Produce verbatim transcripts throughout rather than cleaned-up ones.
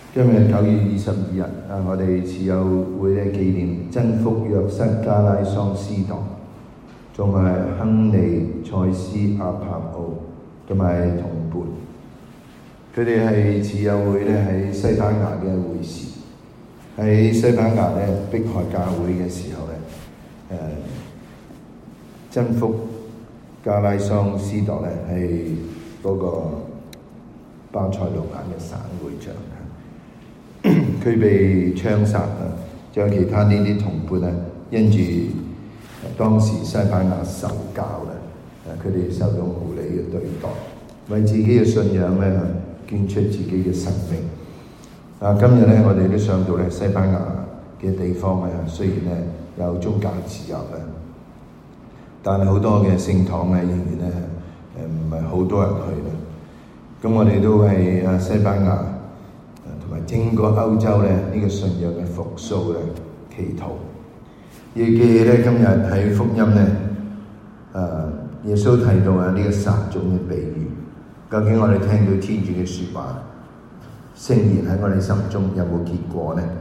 今日九月二十二日啊，我哋慈幼會咧紀念真福約瑟加拉桑司鐸，同埋亨利塞斯阿帕奧同埋同伴。佢哋係慈幼會咧喺西班牙嘅會士，喺西班牙咧迫害教會嘅時候咧，誒、呃、真福加拉桑司鐸咧係嗰個巴塞羅那嘅省會長。佢被槍殺啊！仲有其他呢啲同伴啊，因住當時西班牙受教咧，誒佢哋受到無理嘅對待，為自己嘅信仰咧捐出自己嘅生命。啊，今日咧我哋都想到咧西班牙嘅地方咧，雖然咧有宗教自由咧，但係好多嘅聖堂咧仍然咧誒唔係好多人去咧。咁我哋都係啊西班牙同埋整個歐洲咧呢個信仰嘅復甦咧祈禱。亦記咧今日喺福音咧，誒耶穌提到啊呢個撒種嘅比喻。究竟我哋聽到天主嘅説話，聖言喺我哋心中有冇結果呢？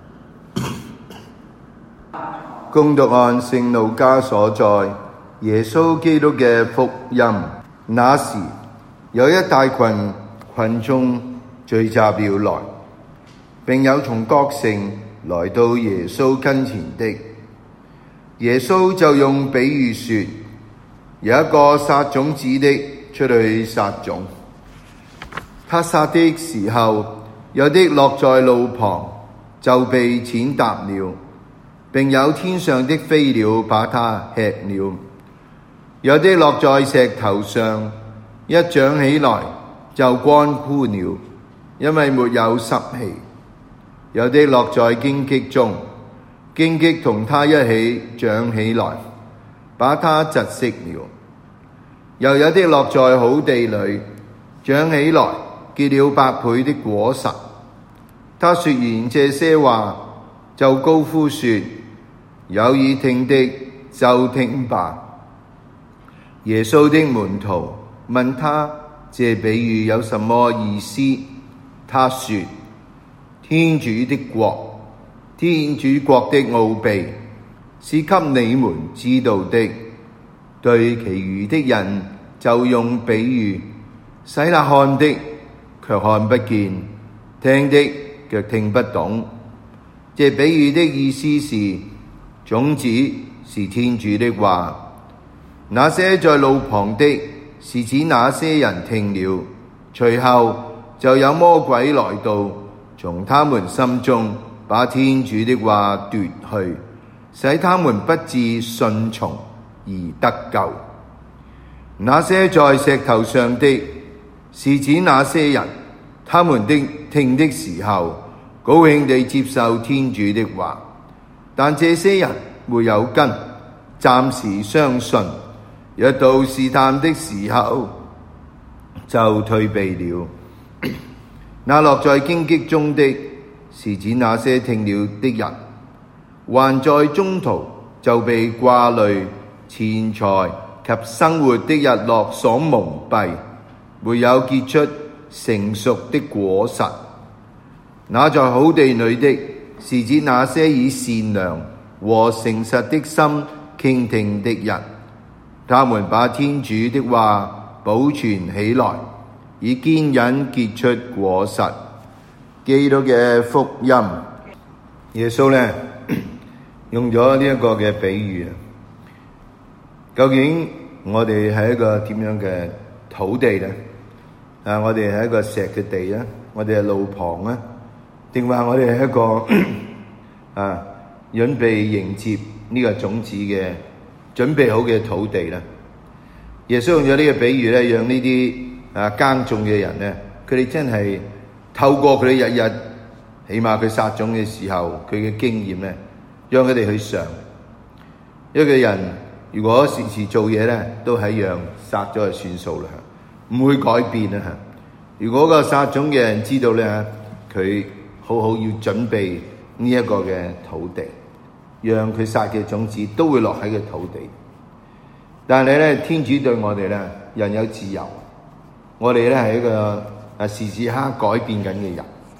恭讀按聖路加所載耶穌基督嘅福音。那時有一大群群眾聚集了來，並有從各城來到耶穌跟前的。耶穌就用比喻說：有一個撒種子的出去撒種，他撒的時候，有的落在路旁，就被踐踏了，並有天上的飛鳥把它吃了；有的落在石頭上，一長起來就乾枯了，因為沒有濕氣；有的落在荊棘中，荊棘同它一起長起來，把它窒息了；又有的落在好地裏，長起來結了百倍的果實。他說完這些話，就高呼說：有耳聽的就聽吧。耶穌的門徒問他這比喻有什麼意思？他說：天主的國，天主國的奧秘是給你們知道的，對其餘的人就用比喻，使那看的卻看不見，聽的卻聽不懂。這比喻的意思是，種子是天主的話，那些在路旁的是指那些人聽了，隨後就有魔鬼來到，從他們心中把天主的話奪去，使他們不致順從而得救。那些在石頭上的是指那些人，他們的聽的時候高興地接受天主的話，但這些人沒有根，暫時相信，一到試探的時候就退避了。那落在荊棘中的是指那些聽了的人，還在中途就被掛慮、錢財及生活的日落所蒙蔽，沒有結出成熟的果實。那在好地裏的是指那些以善良和誠實的心傾聽的人，他們把天主的話保存起來，以堅忍結出果實。基督嘅福音。耶穌咧用咗呢一個嘅比喻，究竟我哋係一個點樣嘅土地咧？啊，我哋係一個石嘅地啊，我哋係路旁啊，定話我哋係一個啊準備迎接呢個種子嘅準備好嘅土地咧？耶穌用咗呢個比喻咧，讓呢啲啊耕種嘅人咧，佢哋真係透過佢哋日日，起碼佢撒種嘅時候，佢嘅經驗咧，讓佢哋去嘗。一個人如果時時做嘢咧，都係一樣撒咗就算數啦，唔會改變啦。如果個撒種嘅人知道咧，佢好好要準備呢一個嘅土地，讓佢撒嘅種子都會落喺個土地。但係咧，天主對我哋咧，人有自由，我哋咧係一個啊時時刻改變緊嘅人。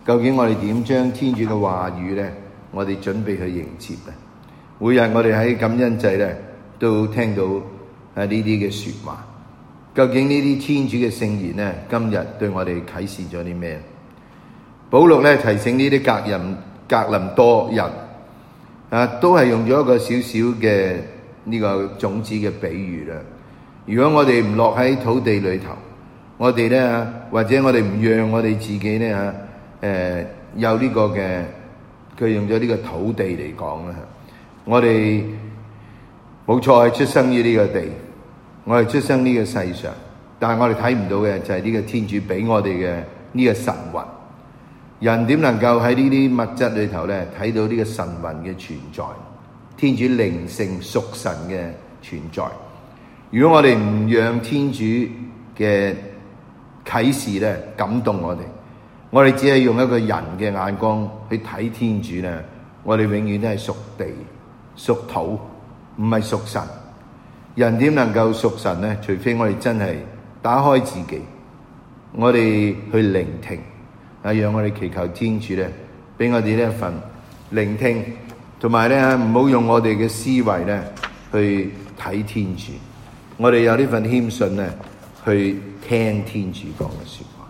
究竟我哋點將天主嘅話語咧，我哋準備去迎接咧？每日我哋喺感恩祭咧，都聽到啊呢啲嘅說話。究竟呢啲天主嘅聖言咧，今日對我哋啟示咗啲咩？保祿咧提醒呢啲格林格林多人啊，都係用咗一個少少嘅呢個種子嘅比喻啦。如果我哋唔落喺土地裏頭，我哋咧或者我哋唔讓我哋自己咧嚇，誒、呃、有呢個嘅，佢用咗呢個土地嚟講啦。我哋冇錯係出生於呢個地，我哋出生呢個世上，但係我哋睇唔到嘅就係呢個天主俾我哋嘅呢個神魂。人點能夠喺呢啲物質裏頭咧睇到呢個神魂嘅存在？天主靈性屬神嘅存在。如果我哋唔讓天主嘅啟示咧感動我哋，我哋只係用一個人嘅眼光去睇天主咧，我哋永遠都係屬地屬土，唔係屬神。人點能夠屬神咧？除非我哋真係打開自己，我哋去聆聽。啊！讓我哋祈求天主咧，俾我哋呢一份聆聽，同埋咧唔好用我哋嘅思維咧去睇天主，我哋有呢份謙遜咧去聽天主講嘅說話。